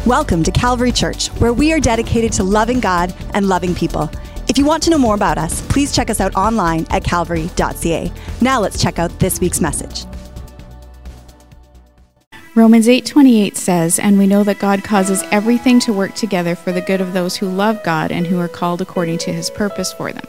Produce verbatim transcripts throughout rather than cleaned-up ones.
Welcome to Calvary Church, where we are dedicated to loving God and loving people. If you want to know more about us, please check us out online at calvary dot c a. Now let's check out this week's message. Romans eight twenty-eight says, "And we know that God causes everything to work together for the good of those who love God and who are called according to his purpose for them."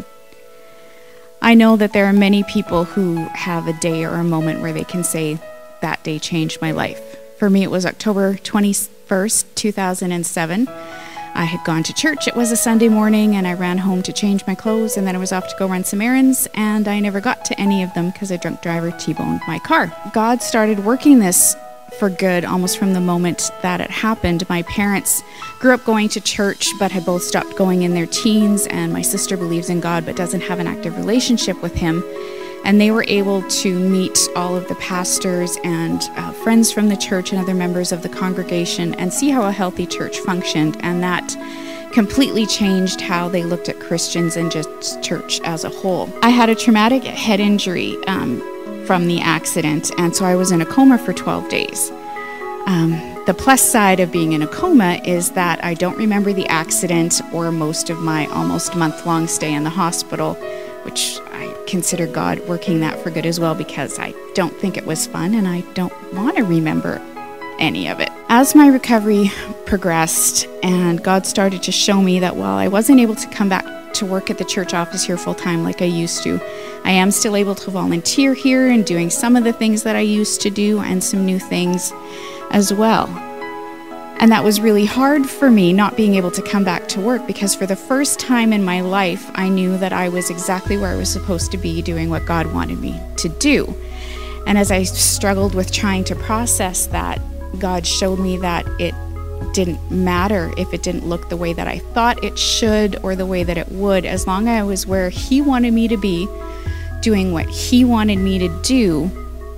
I know that there are many people who have a day or a moment where they can say, that day changed my life. For me, it was October twenty-first, two thousand seven. I had gone to church. It was a Sunday morning, and I ran home to change my clothes, and then I was off to go run some errands, and I never got to any of them because a drunk driver T-boned my car. God started working this for good almost from the moment that it happened. My parents grew up going to church, but had both stopped going in their teens, and my sister believes in God but doesn't have an active relationship with him. And they were able to meet all of the pastors and uh, friends from the church and other members of the congregation and see how a healthy church functioned. And that completely changed how they looked at Christians and just church as a whole. I had a traumatic head injury um, from the accident, and so I was in a coma for twelve days. Um, the plus side of being in a coma is that I don't remember the accident or most of my almost month-long stay in the hospital, which I consider God working that for good as well, because I don't think it was fun and I don't want to remember any of it. As my recovery progressed and God started to show me that while I wasn't able to come back to work at the church office here full-time like I used to, I am still able to volunteer here and doing some of the things that I used to do and some new things as well. And that was really hard for me, not being able to come back to work, because for the first time in my life, I knew that I was exactly where I was supposed to be, doing what God wanted me to do. And as I struggled with trying to process that, God showed me that it didn't matter if it didn't look the way that I thought it should or the way that it would, as long as I was where he wanted me to be, doing what he wanted me to do.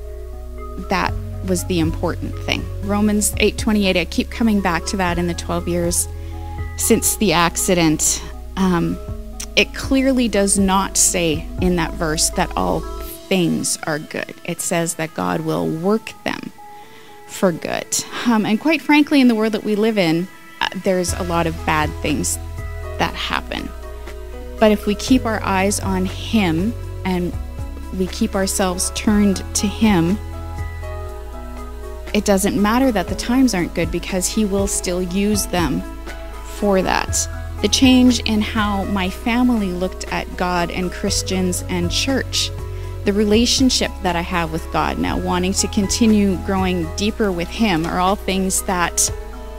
That was the important thing. Romans eight twenty-eight, I keep coming back to that in the twelve years since the accident. Um, it clearly does not say in that verse that all things are good. It says that God will work them for good. Um, and quite frankly, in the world that we live in, uh, there's a lot of bad things that happen. But if we keep our eyes on him and we keep ourselves turned to him, it doesn't matter that the times aren't good, because he will still use them for that. The change in how my family looked at God and Christians and church, the relationship that I have with God now, wanting to continue growing deeper with him, are all things that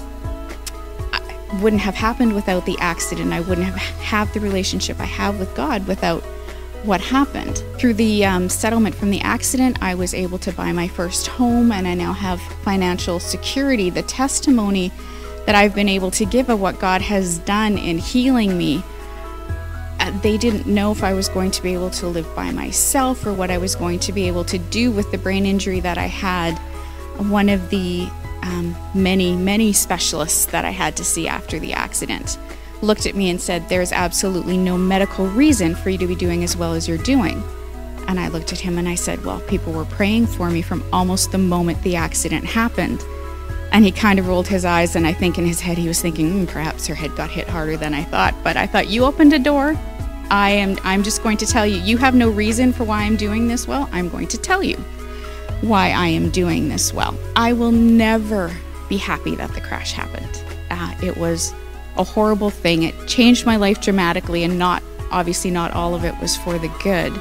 wouldn't have happened without the accident. I wouldn't have had the relationship I have with God without what happened. Through the um, settlement from the accident, I was able to buy my first home, and I now have financial security. The testimony that I've been able to give of what God has done in healing me, uh, they didn't know if I was going to be able to live by myself or what I was going to be able to do with the brain injury that I had. One of the um, many, many specialists that I had to see after the accident looked at me and said, "There's absolutely no medical reason for you to be doing as well as you're doing." And I looked at him and I said, "Well, people were praying for me from almost the moment the accident happened." And he kind of rolled his eyes, and I think in his head he was thinking, mm, perhaps her head got hit harder than I thought. But I thought, you opened a door. I am, I'm just going to tell you, you have no reason for why I'm doing this well. I'm going to tell you why I am doing this well. I will never be happy that the crash happened. Uh, it was a horrible thing. It changed my life dramatically, and not, obviously not all of it was for the good.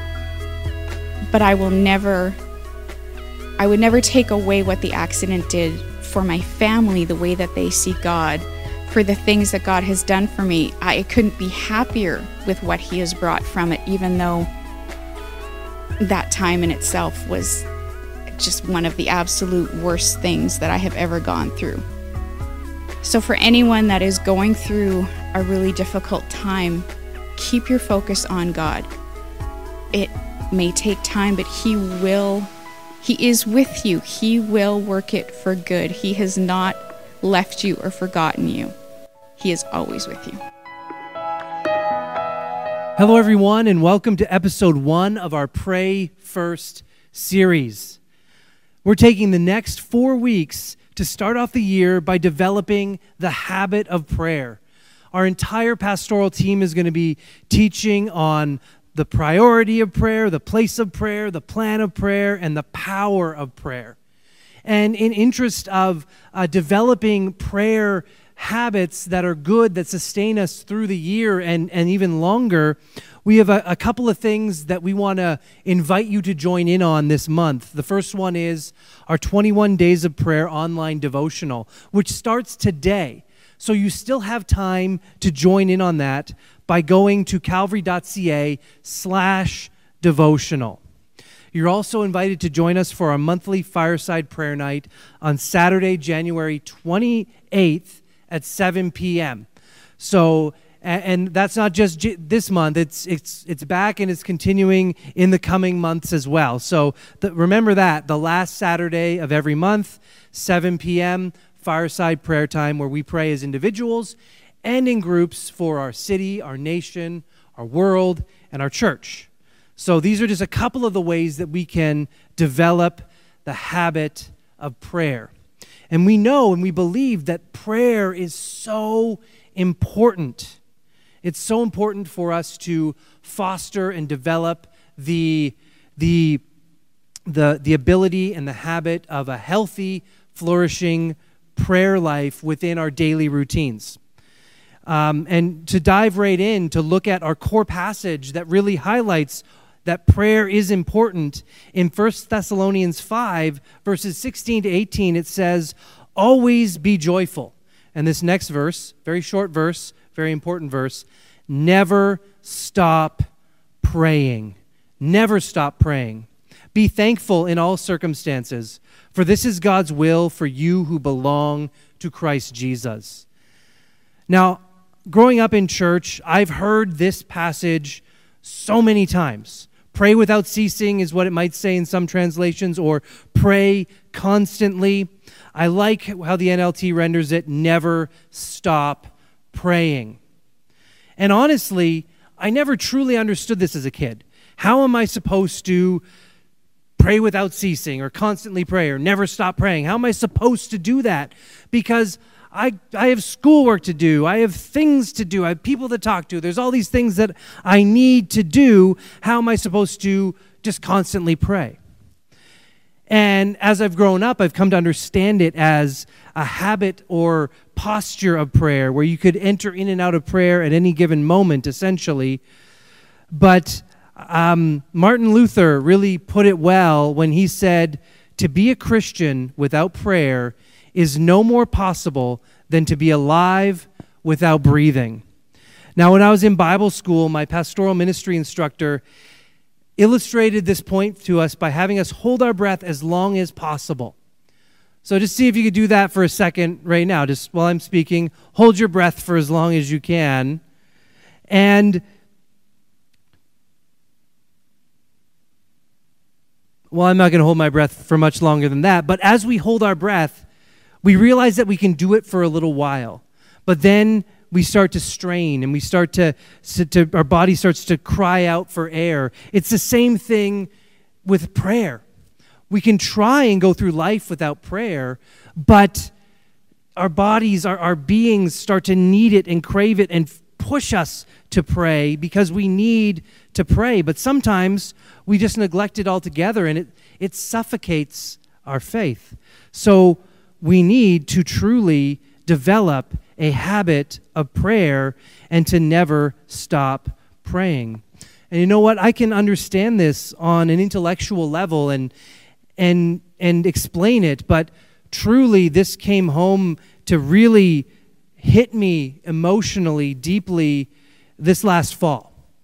But I will never, I would never take away what the accident did for my family, the way that they see God, for the things that God has done for me. I couldn't be happier with what he has brought from it, even though that time in itself was just one of the absolute worst things that I have ever gone through. So for anyone that is going through a really difficult time, keep your focus on God. It may take time, but he will, he is with you. He will work it for good. He has not left you or forgotten you. He is always with you. Hello, everyone, and welcome to episode one of our Pray First series. We're taking the next four weeks to start off the year by developing the habit of prayer. Our entire pastoral team is going to be teaching on the priority of prayer, the place of prayer, the plan of prayer, and the power of prayer. And in interest of uh, developing prayer habits that are good, that sustain us through the year and, and even longer, we have a, a couple of things that we want to invite you to join in on this month. The first one is our twenty-one Days of Prayer online devotional, which starts today. So you still have time to join in on that by going to calvary.ca slash devotional. You're also invited to join us for our monthly fireside prayer night on Saturday, January twenty-eighth at seven p.m. So, and that's not just this month. It's it's it's back and it's continuing in the coming months as well. So the, remember that, the last Saturday of every month, seven p.m., fireside prayer time where we pray as individuals and in groups for our city, our nation, our world, and our church. So these are just a couple of the ways that we can develop the habit of prayer. And we know and we believe that prayer is so important. It's so important for us to foster and develop the, the, the, the ability and the habit of a healthy, flourishing prayer life within our daily routines. Um, and to dive right in, to look at our core passage that really highlights that prayer is important. In First Thessalonians five, verses sixteen to eighteen, it says, always be joyful. And this next verse, very short verse, very important verse, never stop praying. Never stop praying. Be thankful in all circumstances, for this is God's will for you who belong to Christ Jesus. Now, growing up in church, I've heard this passage so many times. Pray without ceasing is what it might say in some translations, or pray constantly. I like how the N L T renders it, never stop praying. And honestly, I never truly understood this as a kid. How am I supposed to pray without ceasing, or constantly pray, or never stop praying? How am I supposed to do that? Because I, I have schoolwork to do. I have things to do. I have people to talk to. There's all these things that I need to do. How am I supposed to just constantly pray? And as I've grown up, I've come to understand it as a habit or posture of prayer where you could enter in and out of prayer at any given moment, essentially. But um, Martin Luther really put it well when he said, to be a Christian without prayer is no more possible than to be alive without breathing. Now, when I was in Bible school, my pastoral ministry instructor illustrated this point to us by having us hold our breath as long as possible. So just see if you could do that for a second right now. Just while I'm speaking, hold your breath for as long as you can. And well, I'm not going to hold my breath for much longer than that. But as we hold our breath, we realize that we can do it for a little while, but then we start to strain and we start to, to, our body starts to cry out for air. It's the same thing with prayer. We can try and go through life without prayer, but our bodies, our, our beings start to need it and crave it and push us to pray because we need to pray. But sometimes we just neglect it altogether and it, it suffocates our faith. So we need to truly develop a habit of prayer and to never stop praying. And you know what? I can understand this on an intellectual level and and and explain it, but truly this came home to really hit me emotionally deeply this last fall.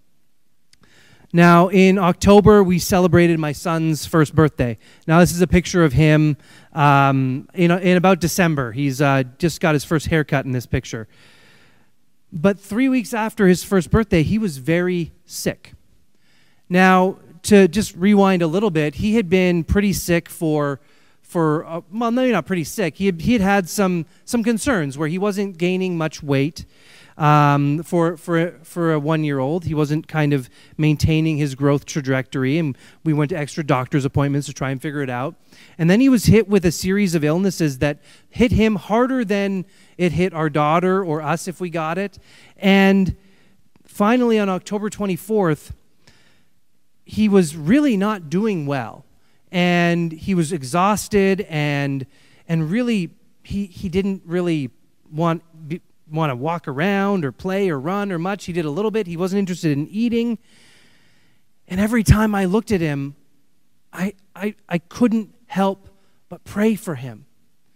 Now, in October, we celebrated my son's first birthday. Now, this is a picture of him um, in, in about December. He's uh, just got his first haircut in this picture. But three weeks after his first birthday, he was very sick. Now, to just rewind a little bit, he had been pretty sick for, for uh, well, no, not pretty sick. He had, he had had some, some concerns where he wasn't gaining much weight. Um, for for for a one-year-old, he wasn't kind of maintaining his growth trajectory, and we went to extra doctor's appointments to try and figure it out. And then he was hit with a series of illnesses that hit him harder than it hit our daughter or us if we got it. And finally, on October twenty-fourth, he was really not doing well, and he was exhausted, and and really he he didn't really want. Be, want to walk around or play or run or much. He did a little bit. He wasn't interested in eating. And every time I looked at him, I, I, I couldn't help but pray for him.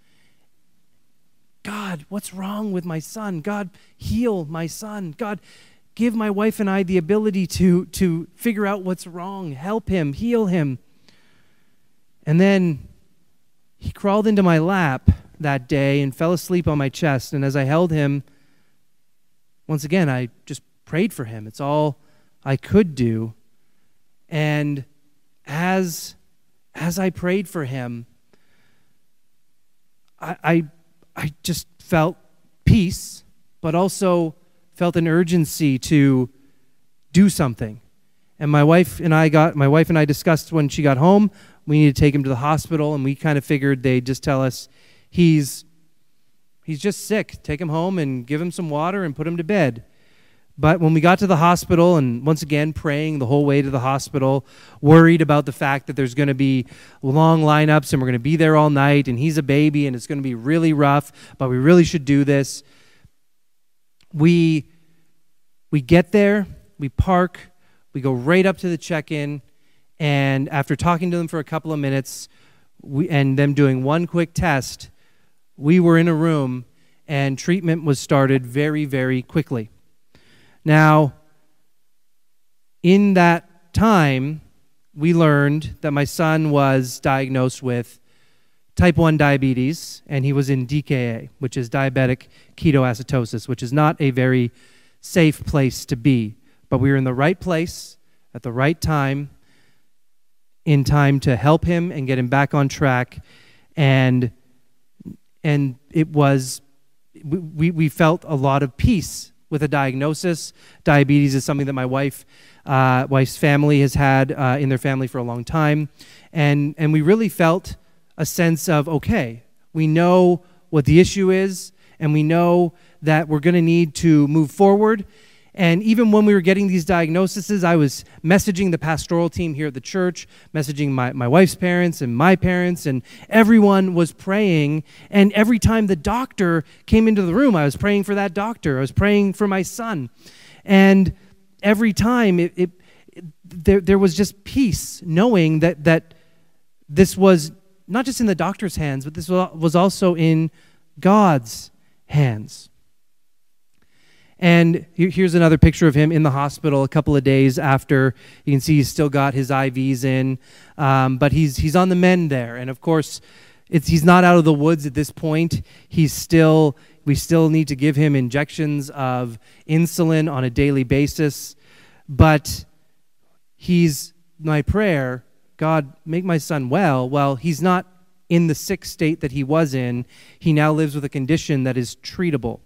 God, what's wrong with my son? God, heal my son. God, give my wife and I the ability to, to figure out what's wrong. Help him, heal him. And then he crawled into my lap that day and fell asleep on my chest. And as I held him, once again, I just prayed for him. It's all I could do. And as as I prayed for him, I I, I just felt peace, but also felt an urgency to do something. And my wife and I got my wife and I discussed when she got home, we needed to take him to the hospital, and we kind of figured they'd just tell us, He's he's just sick. Take him home and give him some water and put him to bed. But when we got to the hospital, and once again praying the whole way to the hospital, worried about the fact that there's going to be long lineups and we're going to be there all night, and he's a baby and it's going to be really rough, but we really should do this. We we get there, we park, we go right up to the check-in, and after talking to them for a couple of minutes, we and them doing one quick test, we were in a room, and treatment was started very, very quickly. Now, in that time, we learned that my son was diagnosed with type one diabetes, and he was in D K A, which is diabetic ketoacidosis, which is not a very safe place to be. But we were in the right place at the right time, in time to help him and get him back on track. And and it was, we, we felt a lot of peace with a diagnosis. Diabetes is something that my wife, uh, wife's family has had uh, in their family for a long time. And, and we really felt a sense of, okay, we know what the issue is, and we know that we're going to need to move forward. And even when we were getting these diagnoses, I was messaging the pastoral team here at the church, messaging my, my wife's parents and my parents, and everyone was praying. And every time the doctor came into the room, I was praying for that doctor. I was praying for my son. And every time, it, it, it, there, there was just peace, knowing that, that this was not just in the doctor's hands, but this was also in God's hands. And here's another picture of him in the hospital a couple of days after. You can see he's still got his I Vs in, um, but he's he's on the mend there. And of course, it's he's not out of the woods at this point. He's still we still need to give him injections of insulin on a daily basis. But he's my prayer, God, make my son well. Well, he's not in the sick state that he was in. He now lives with a condition that is treatable.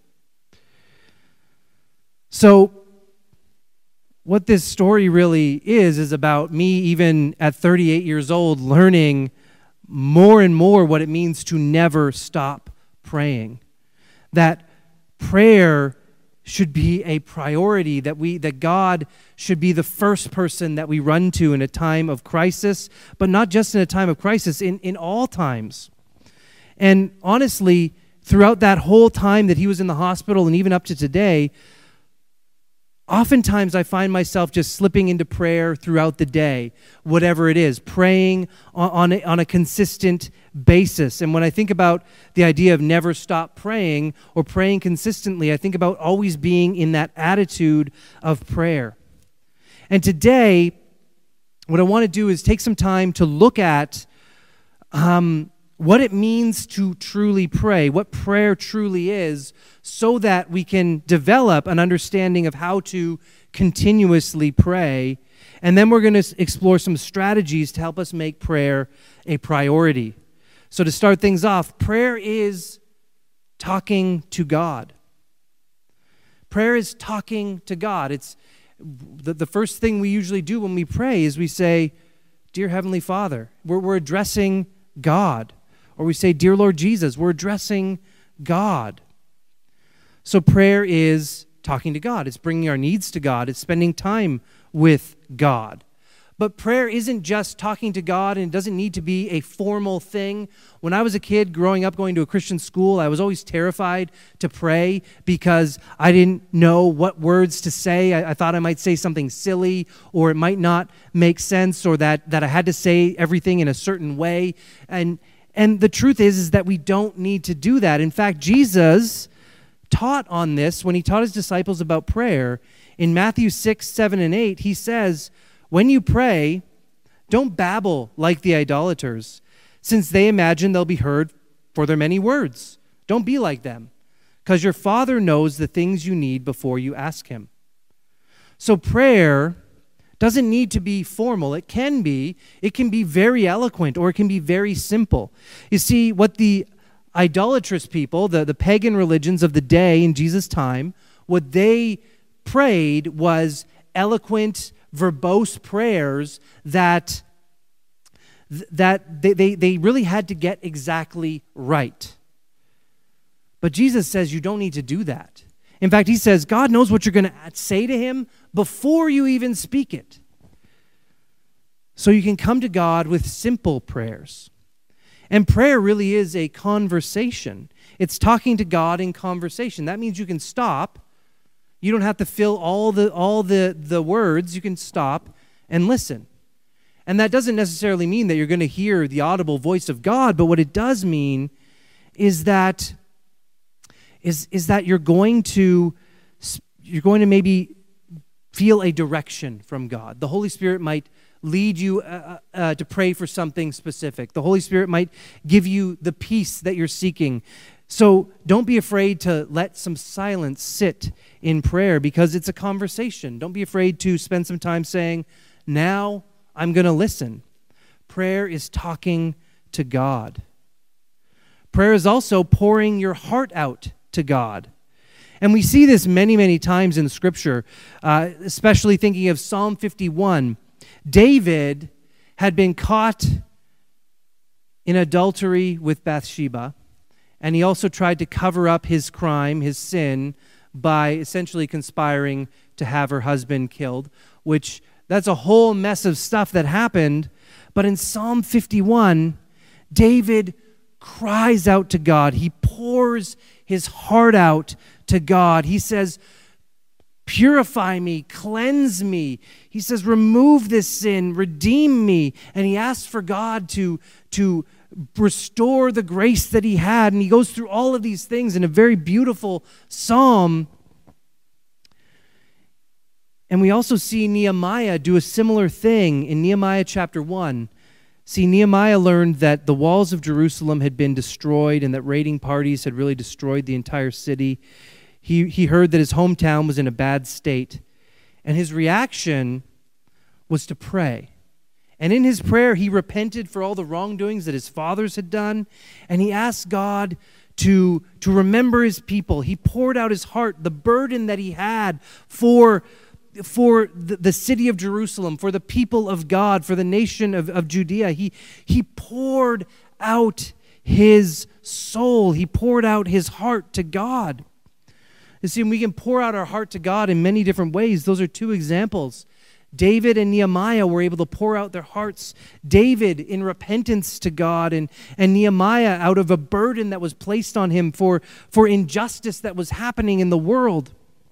So what this story really is, is about me, even at thirty-eight years old, learning more and more what it means to never stop praying. That prayer should be a priority, that we that God should be the first person that we run to in a time of crisis, but not just in a time of crisis, in, in all times. And honestly, throughout that whole time that he was in the hospital and even up to today, oftentimes I find myself just slipping into prayer throughout the day, whatever it is, praying on, on, a, on a consistent basis. And when I think about the idea of never stop praying or praying consistently, I think about always being in that attitude of prayer. And today, what I want to do is take some time to look at um, what it means to truly pray, what prayer truly is, so that we can develop an understanding of how to continuously pray. And then we're going to explore some strategies to help us make prayer a priority. So to start things off, prayer is talking to God. Prayer is talking to God. It's the, the first thing we usually do when we pray is we say, Dear Heavenly Father. We're, we're addressing God. Or we say, Dear Lord Jesus. We're addressing God. So prayer is talking to God. It's bringing our needs to God. It's spending time with God. But prayer isn't just talking to God, and it doesn't need to be a formal thing. When I was a kid growing up going to a Christian school, I was always terrified to pray because I didn't know what words to say. I, I thought I might say something silly, or it might not make sense, or that, that I had to say everything in a certain way. And, and the truth is, is that we don't need to do that. In fact, Jesus taught on this when he taught his disciples about prayer. In Matthew six, seven, and eight, he says, when you pray, don't babble like the idolaters, since they imagine they'll be heard for their many words. Don't be like them, because your Father knows the things you need before you ask him. So prayer doesn't need to be formal. It can be. It can be very eloquent, or it can be very simple. You see, what the idolatrous people, the, the pagan religions of the day in Jesus' time, what they prayed was eloquent, verbose prayers that, that they, they, they really had to get exactly right. But Jesus says you don't need to do that. In fact, he says God knows what you're going to say to him before you even speak it. So you can come to God with simple prayers. And prayer really is a conversation. It's talking to God in conversation. That means you can stop. You don't have to fill all the all the, the words. You can stop and listen. And that doesn't necessarily mean that you're going to hear the audible voice of God, but what it does mean is that is, is that you're going to you're going to maybe feel a direction from God. The Holy Spirit might lead you uh, uh, to pray for something specific. The Holy Spirit might give you the peace that you're seeking. So don't be afraid to let some silence sit in prayer, because it's a conversation. Don't be afraid to spend some time saying, now I'm going to listen. Prayer is talking to God. Prayer is also pouring your heart out to God. And we see this many, many times in Scripture, uh, especially thinking of Psalm fifty-one. David had been caught in adultery with Bathsheba, and he also tried to cover up his crime, his sin, by essentially conspiring to have her husband killed, which that's a whole mess of stuff that happened. But in Psalm fifty-one, David cries out to God. He pours his heart out to God. He says, purify me, cleanse me. He says, remove this sin, redeem me. And he asks for God to, to restore the grace that he had. And he goes through all of these things in a very beautiful psalm. And we also see Nehemiah do a similar thing in Nehemiah chapter one. See, Nehemiah learned that the walls of Jerusalem had been destroyed and that raiding parties had really destroyed the entire city. He, he heard that his hometown was in a bad state. And his reaction was to pray. And in his prayer, he repented for all the wrongdoings that his fathers had done. And he asked God to, to remember his people. He poured out his heart, the burden that he had for, for the, the city of Jerusalem, for the people of God, for the nation of, of Judea. He, he poured out his soul. He poured out his heart to God. You see, we can pour out our heart to God in many different ways. Those are two examples. David and Nehemiah were able to pour out their hearts. David in repentance to God, and, and Nehemiah out of a burden that was placed on him for, for injustice that was happening in the world.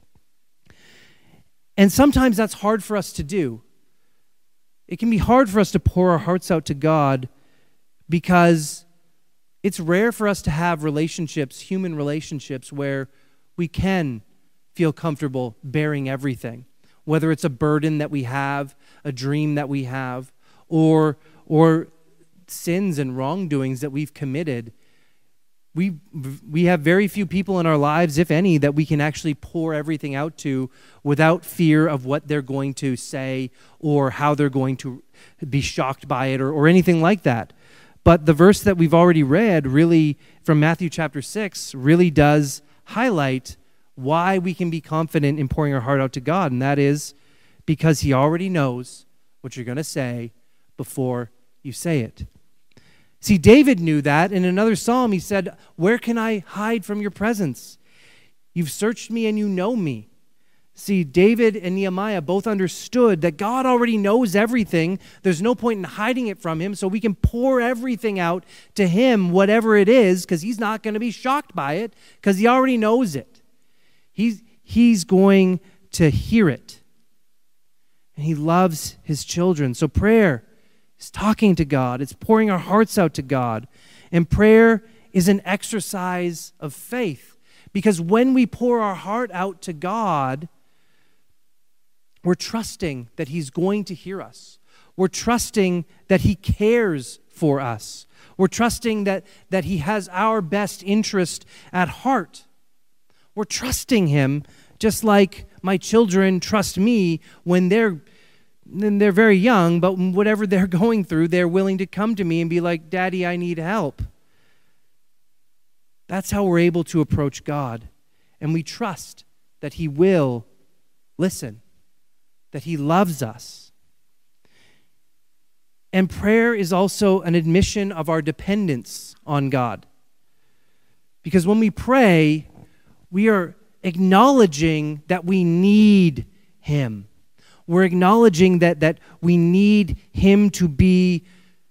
And sometimes that's hard for us to do. It can be hard for us to pour our hearts out to God because it's rare for us to have relationships, human relationships, where we can feel comfortable bearing everything, whether it's a burden that we have, a dream that we have, or, or sins and wrongdoings that we've committed. We, we have very few people in our lives, if any, that we can actually pour everything out to without fear of what they're going to say or how they're going to be shocked by it or, or anything like that. But the verse that we've already read really from Matthew chapter six really does highlight why we can be confident in pouring our heart out to God, and that is because he already knows what you're going to say before you say it. See, David knew that. In another psalm, he said, "Where can I hide from your presence? You've searched me and you know me." See, David and Nehemiah both understood that God already knows everything. There's no point in hiding it from him, so we can pour everything out to him, whatever it is, because he's not going to be shocked by it, because he already knows it. He's, he's going to hear it. And he loves his children. So prayer is talking to God. It's pouring our hearts out to God. And prayer is an exercise of faith. Because when we pour our heart out to God, we're trusting that he's going to hear us. We're trusting that he cares for us. We're trusting that, that he has our best interest at heart. We're trusting him just like my children trust me when they're, when they're very young, but whatever they're going through, they're willing to come to me and be like, "Daddy, I need help." That's how we're able to approach God. And we trust that he will listen, that he loves us. And prayer is also an admission of our dependence on God. Because when we pray, we are acknowledging that we need him. We're acknowledging that, that we need him to be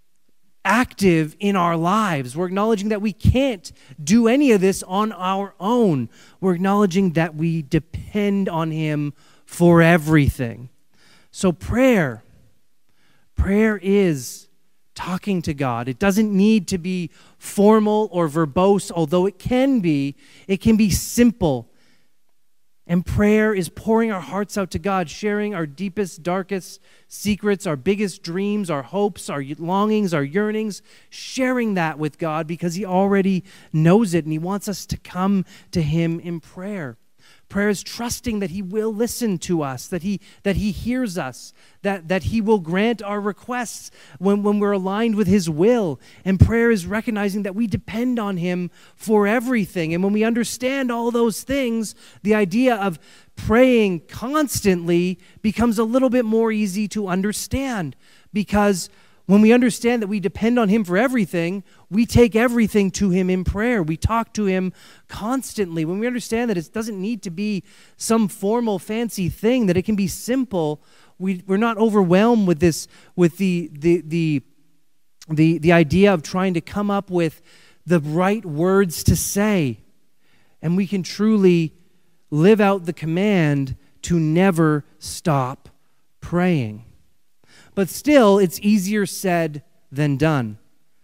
active in our lives. We're acknowledging that we can't do any of this on our own. We're acknowledging that we depend on him for everything. So prayer, prayer is talking to God. It doesn't need to be formal or verbose, although it can be. It can be simple. And prayer is pouring our hearts out to God, sharing our deepest, darkest secrets, our biggest dreams, our hopes, our longings, our yearnings, sharing that with God because he already knows it and he wants us to come to him in prayer. Prayer is trusting that he will listen to us, that he that he hears us, that, that he will grant our requests when, when we're aligned with his will. And prayer is recognizing that we depend on him for everything. And when we understand all those things, the idea of praying constantly becomes a little bit more easy to understand, because when we understand that we depend on him for everything, we take everything to him in prayer. We talk to him constantly. When we understand that it doesn't need to be some formal, fancy thing, that it can be simple, we, we're not overwhelmed with this, with the, the, the, the, the idea of trying to come up with the right words to say. And we can truly live out the command to never stop praying. But still, it's easier said than done.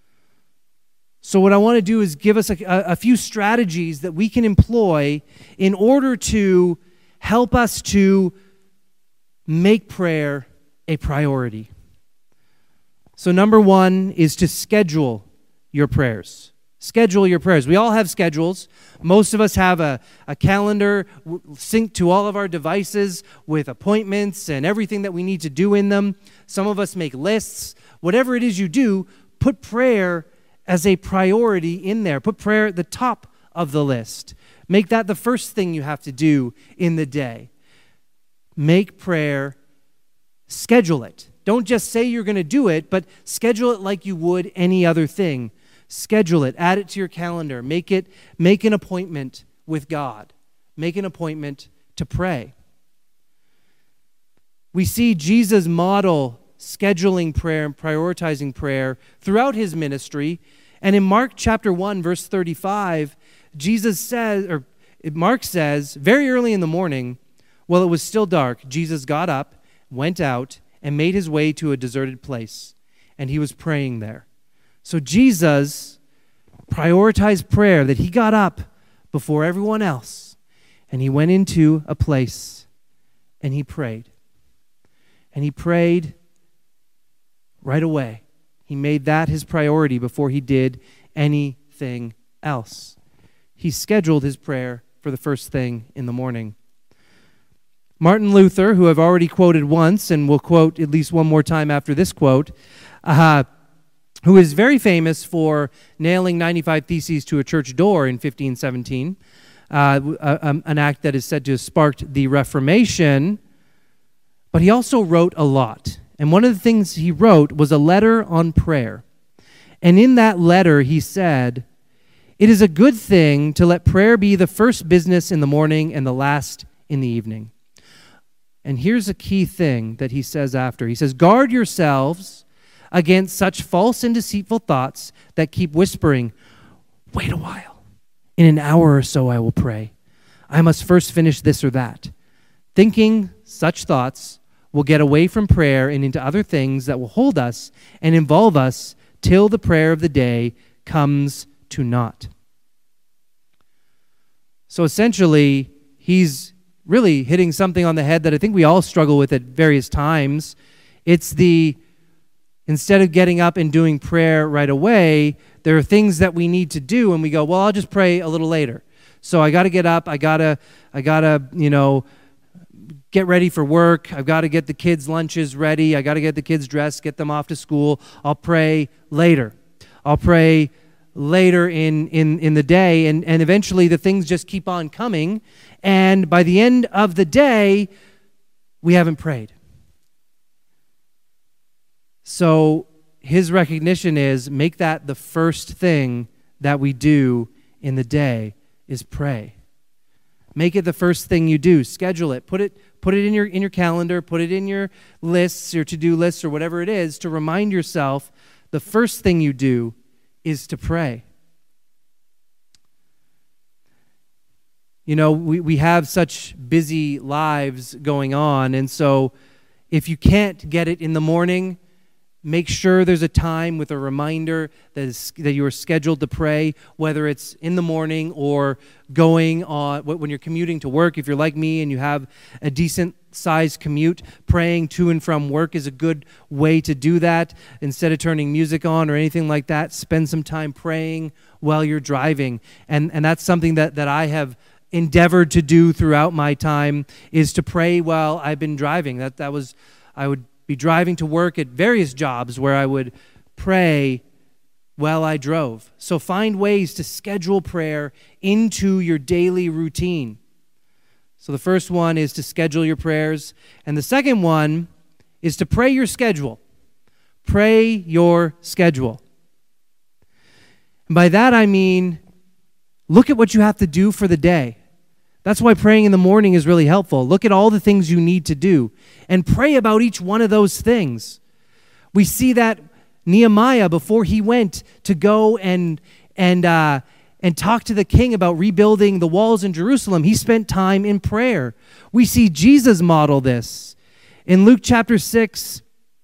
So what I want to do is give us a, a few strategies that we can employ in order to help us to make prayer a priority. So number one is to schedule your prayers. Schedule your prayers. We all have schedules. Most of us have a, a calendar synced to all of our devices with appointments and everything that we need to do in them. Some of us make lists. Whatever it is you do, put prayer as a priority in there. Put prayer at the top of the list. Make that the first thing you have to do in the day. Make prayer, schedule it. Don't just say you're going to do it, but schedule it like you would any other thing. Schedule it. Add it to your calendar. Make it. Make an appointment with God. Make an appointment to pray. We see Jesus model scheduling prayer and prioritizing prayer throughout his ministry. And in Mark chapter one, verse thirty-five, Jesus says, or Mark says, very early in the morning, while it was still dark, Jesus got up, went out, and made his way to a deserted place. And he was praying there. So Jesus prioritized prayer, that he got up before everyone else, and he went into a place and he prayed. And he prayed right away. He made that his priority before he did anything else. He scheduled his prayer for the first thing in the morning. Martin Luther, who I've already quoted once and will quote at least one more time after this quote, uh, who is very famous for nailing ninety-five Theses to a church door in fifteen seventeen. uh, um, an act that is said to have sparked the Reformation, but he also wrote a lot. And one of the things he wrote was a letter on prayer. And in that letter, he said, "It is a good thing to let prayer be the first business in the morning and the last in the evening." And here's a key thing that he says after. He says, "Guard yourselves against such false and deceitful thoughts that keep whispering, 'Wait a while. In an hour or so I will pray. I must first finish this or that.' Thinking such thoughts will get away from prayer and into other things that will hold us and involve us till the prayer of the day comes to naught." So essentially, he's really hitting something on the head that I think we all struggle with at various times. It's the, instead of getting up and doing prayer right away, there are things that we need to do, and we go, well, I'll just pray a little later. So I got to get up, I got to, I got to, you know, get ready for work. I've got to get the kids' lunches ready. I got to get the kids dressed, get them off to school. I'll pray later. I'll pray later in, in, in the day, and, and eventually the things just keep on coming, and by the end of the day, we haven't prayed. So his recognition is, make that the first thing that we do in the day is pray. Make it the first thing you do. Schedule it. Put it put it in your in your calendar, put it in your lists, your to-do lists, or whatever it is, to remind yourself the first thing you do is to pray. You know, we, we have such busy lives going on, and so if you can't get it in the morning, make sure there's a time with a reminder that is, that you are scheduled to pray, whether it's in the morning or going on when you're commuting to work. If you're like me and you have a decent sized commute, praying to and from work is a good way to do that. Instead of turning music on or anything like that, spend some time praying while you're driving. And and that's something that, that I have endeavored to do throughout my time, is to pray while I've been driving. That that was, I would be driving to work at various jobs where I would pray while I drove. So find ways to schedule prayer into your daily routine. So the first one is to schedule your prayers, and the second one is to pray your schedule. Pray your schedule. And by that I mean, look at what you have to do for the day. That's why praying in the morning is really helpful. Look at all the things you need to do and pray about each one of those things. We see that Nehemiah, before he went to go and and uh, and talk to the king about rebuilding the walls in Jerusalem, he spent time in prayer. We see Jesus model this. In Luke chapter six,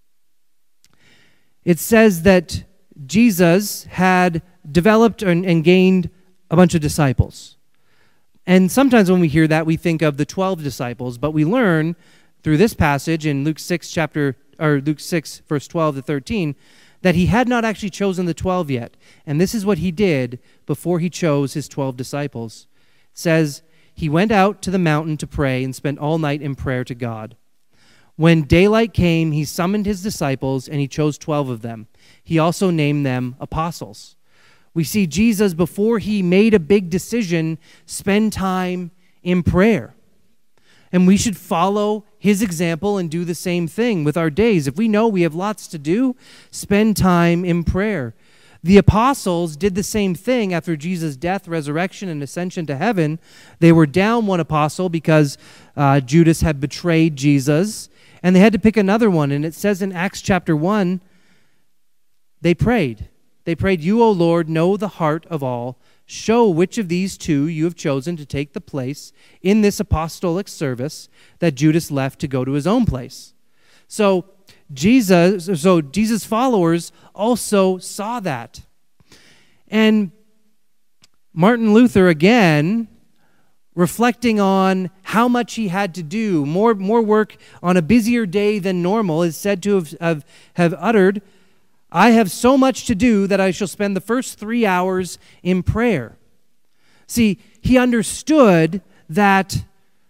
it says that Jesus had developed and, and gained a bunch of disciples. And sometimes when we hear that, we think of the twelve disciples, but we learn through this passage in Luke six chapter or Luke six verse twelve to thirteen that he had not actually chosen the twelve yet. And this is what he did before he chose his twelve disciples. It says, he went out to the mountain to pray and spent all night in prayer to God. When daylight came, he summoned his disciples and he chose twelve of them. He also named them apostles. We see Jesus, before he made a big decision, spend time in prayer. And we should follow his example and do the same thing with our days. If we know we have lots to do, spend time in prayer. The apostles did the same thing after Jesus' death, resurrection, and ascension to heaven. They were down one apostle because uh, Judas had betrayed Jesus, and they had to pick another one. And it says in Acts chapter one, they prayed. They prayed, "You, O Lord, know the heart of all. Show which of these two you have chosen to take the place in this apostolic service that Judas left to go to his own place." So Jesus, so Jesus' followers also saw that. And Martin Luther, again, reflecting on how much he had to do, more, more work on a busier day than normal, is said to have, have, have uttered, "I have so much to do that I shall spend the first three hours in prayer." See, he understood that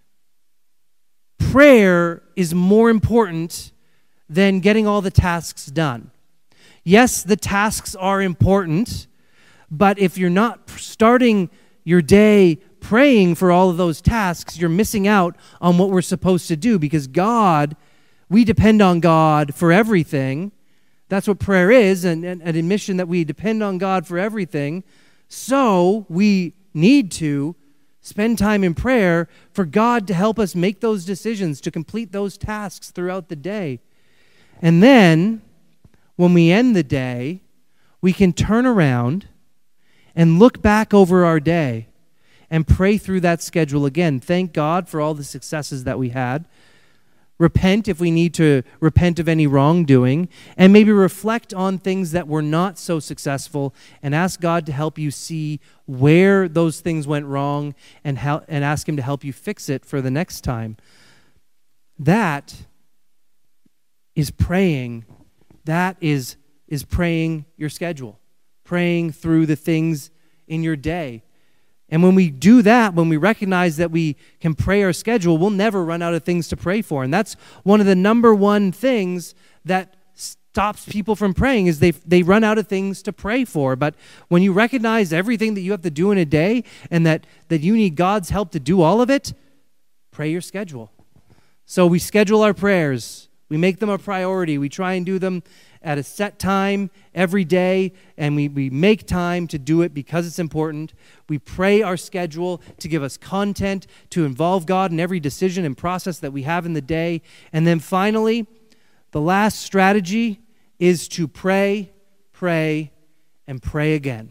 prayer is more important than getting all the tasks done. Yes, the tasks are important, but if you're not starting your day praying for all of those tasks, you're missing out on what we're supposed to do, because God, we depend on God for everything. That's what prayer is, and an admission that we depend on God for everything. So we need to spend time in prayer for God to help us make those decisions, to complete those tasks throughout the day. And then, when we end the day, we can turn around and look back over our day and pray through that schedule again. Thank God for all the successes that we had. Repent if we need to repent of any wrongdoing, and maybe reflect on things that were not so successful and ask God to help you see where those things went wrong, and help, and ask Him to help you fix it for the next time. That is praying. That is, is praying your schedule, praying through the things in your day. And when we do that, when we recognize that we can pray our schedule, we'll never run out of things to pray for. And that's one of the number one things that stops people from praying, is they they run out of things to pray for. But when you recognize everything that you have to do in a day, and that, that you need God's help to do all of it, pray your schedule. So we schedule our prayers. We make them a priority. We try and do them at a set time every day, and we, we make time to do it because it's important. We pray our schedule to give us content, to involve God in every decision and process that we have in the day. And then finally, the last strategy is to pray, pray, and pray again.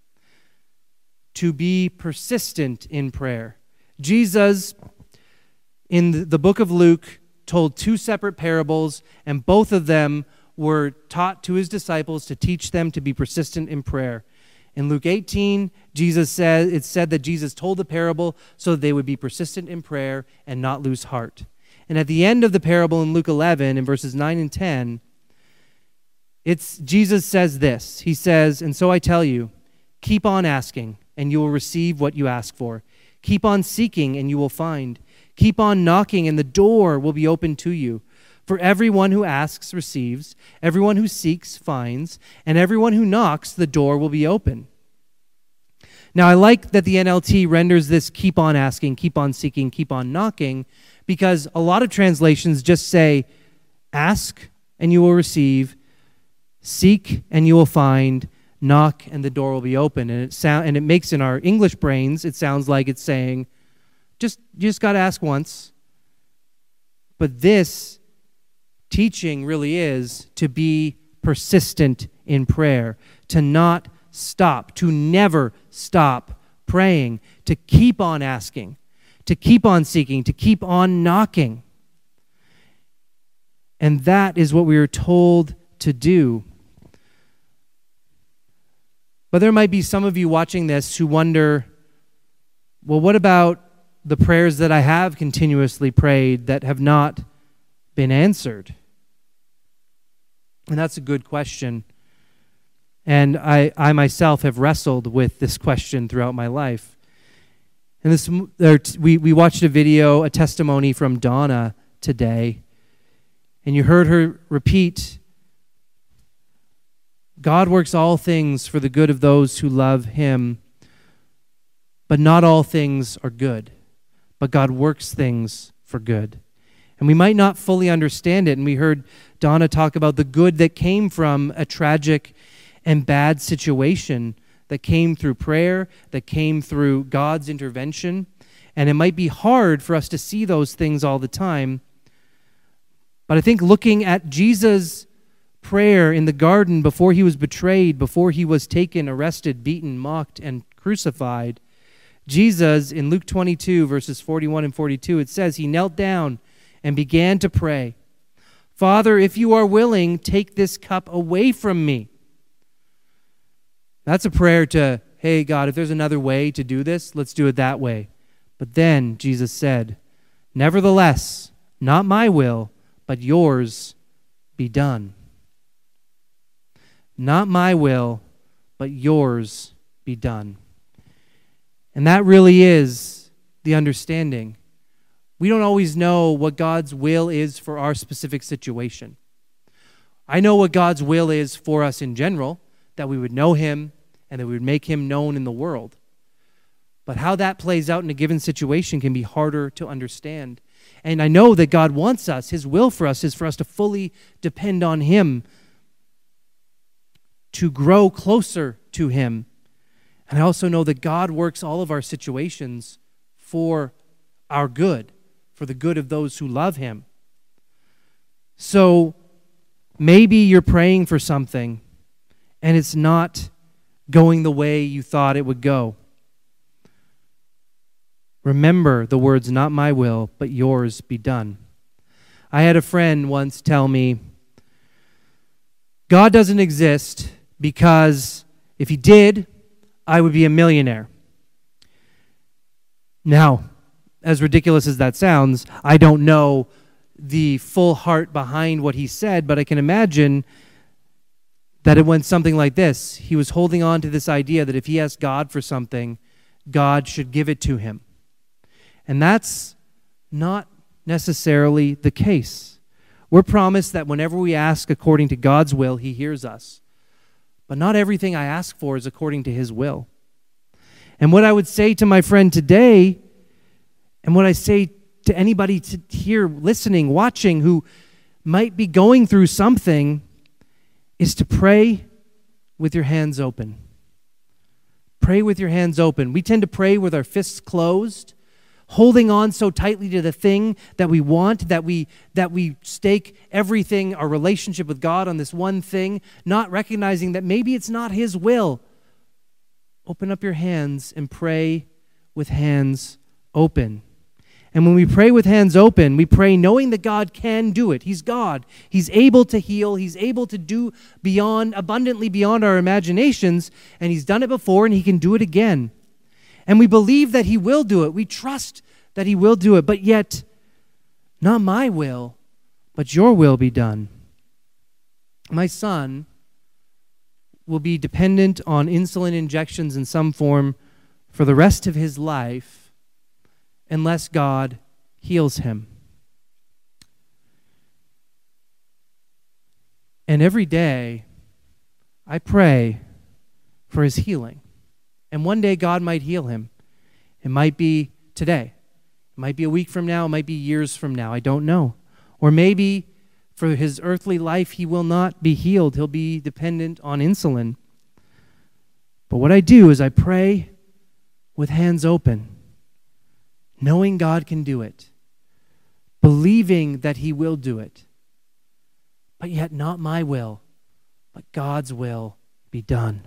To be persistent in prayer. Jesus, in the book of Luke, told two separate parables, and both of them were taught to his disciples to teach them to be persistent in prayer. In Luke eighteen, Jesus said, it said that Jesus told the parable so that they would be persistent in prayer and not lose heart. And at the end of the parable in Luke eleven, in verses nine and ten, it's Jesus says this. He says, "And so I tell you, keep on asking, and you will receive what you ask for. Keep on seeking, and you will find. Keep on knocking, and the door will be opened to you. For everyone who asks receives, everyone who seeks finds, and everyone who knocks, the door will be open." Now, I like that the N L T renders this keep on asking, keep on seeking, keep on knocking, because a lot of translations just say, ask and you will receive, seek and you will find, knock and the door will be open. And it sound, and it makes in our English brains, it sounds like it's saying, just you just got to ask once. But this teaching really is to be persistent in prayer, to not stop, to never stop praying, to keep on asking, to keep on seeking, to keep on knocking. And that is what we are told to do. But there might be some of you watching this who wonder, well, what about the prayers that I have continuously prayed that have not been answered? And that's a good question. And I, I myself have wrestled with this question throughout my life. And this, there, we, we watched a video, a testimony from Donna today, and you heard her repeat, God works all things for the good of those who love Him, but not all things are good. But God works things for good. And we might not fully understand it. And we heard Donna talk about the good that came from a tragic and bad situation that came through prayer, that came through God's intervention. And it might be hard for us to see those things all the time. But I think looking at Jesus' prayer in the garden before he was betrayed, before he was taken, arrested, beaten, mocked, and crucified, Jesus, in Luke twenty-two, verses forty-one and forty-two, it says, he knelt down and began to pray, "Father, if you are willing, take this cup away from me." That's a prayer to, hey, God, if there's another way to do this, let's do it that way. But then Jesus said, "Nevertheless, not my will, but yours be done." Not my will, but yours be done. And that really is the understanding. We don't always know what God's will is for our specific situation. I know what God's will is for us in general, that we would know Him and that we would make Him known in the world. But how that plays out in a given situation can be harder to understand. And I know that God wants us, his will for us is for us to fully depend on him, to grow closer to him. And I also know that God works all of our situations for our good, for the good of those who love him. So maybe you're praying for something and it's not going the way you thought it would go. Remember the words, not my will, but yours be done. I had a friend once tell me, God doesn't exist because if he did, I would be a millionaire. Now, as ridiculous as that sounds, I don't know the full heart behind what he said, but I can imagine that it went something like this. He was holding on to this idea that if he asked God for something, God should give it to him. And that's not necessarily the case. We're promised that whenever we ask according to God's will, he hears us. But not everything I ask for is according to his will. And what I would say to my friend today, and what I say to anybody to here listening, watching, who might be going through something, is to pray with your hands open. Pray with your hands open. We tend to pray with our fists closed, holding on so tightly to the thing that we want, that we that we stake everything, our relationship with God, on this one thing, not recognizing that maybe it's not his will. Open up your hands and pray with hands open. And when we pray with hands open, we pray knowing that God can do it. He's God. He's able to heal. He's able to do beyond, abundantly beyond our imaginations, and he's done it before and he can do it again. And we believe that he will do it. We trust that he will do it. But yet, not my will, but your will be done. My son will be dependent on insulin injections in some form for the rest of his life unless God heals him. And every day, I pray for his healing. And one day God might heal him. It might be today. It might be a week from now. It might be years from now. I don't know. Or maybe for his earthly life, he will not be healed. He'll be dependent on insulin. But what I do is I pray with hands open, knowing God can do it, believing that he will do it, but yet not my will, but God's will be done.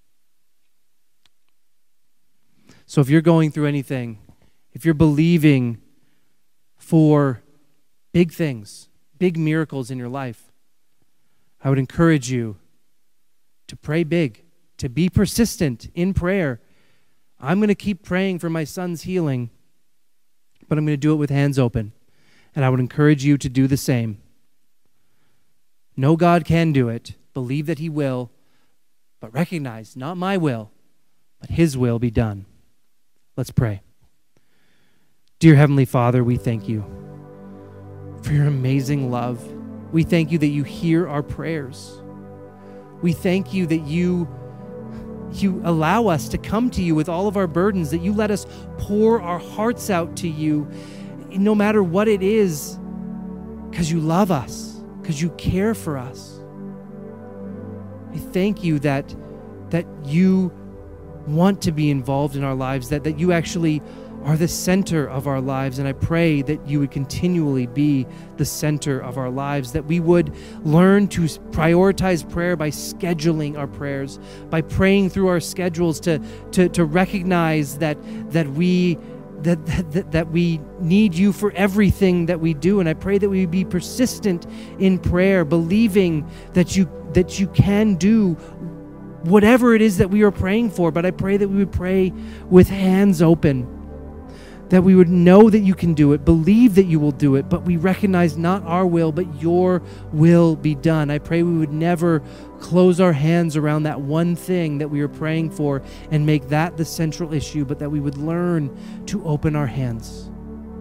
So if you're going through anything, if you're believing for big things, big miracles in your life, I would encourage you to pray big, to be persistent in prayer. I'm going to keep praying for my son's healing, but I'm going to do it with hands open. And I would encourage you to do the same. Know God can do it. Believe that he will, but recognize not my will, but his will be done. Let's pray. Dear Heavenly Father, we thank you for your amazing love. We thank you that you hear our prayers. We thank you that you, you allow us to come to you with all of our burdens, that you let us pour our hearts out to you, no matter what it is, because you love us, because you care for us. I thank you that, that you want to be involved in our lives, that, that you actually are the center of our lives. And I pray that you would continually be the center of our lives, that we would learn to prioritize prayer by scheduling our prayers, by praying through our schedules to, to, to recognize that, that we That, that that we need you for everything that we do. And I pray that we be persistent in prayer, believing that you that you can do whatever it is that we are praying for. But I pray that we would pray with hands open, that we would know that you can do it, believe that you will do it, but we recognize not our will, but your will be done. I pray we would never close our hands around that one thing that we are praying for and make that the central issue, but that we would learn to open our hands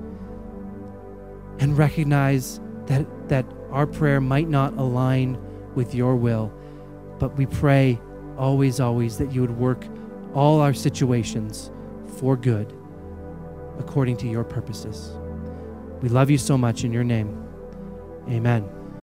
and recognize that, that our prayer might not align with your will, but we pray always, always that you would work all our situations for good, according to your purposes. We love you so much in your name. Amen.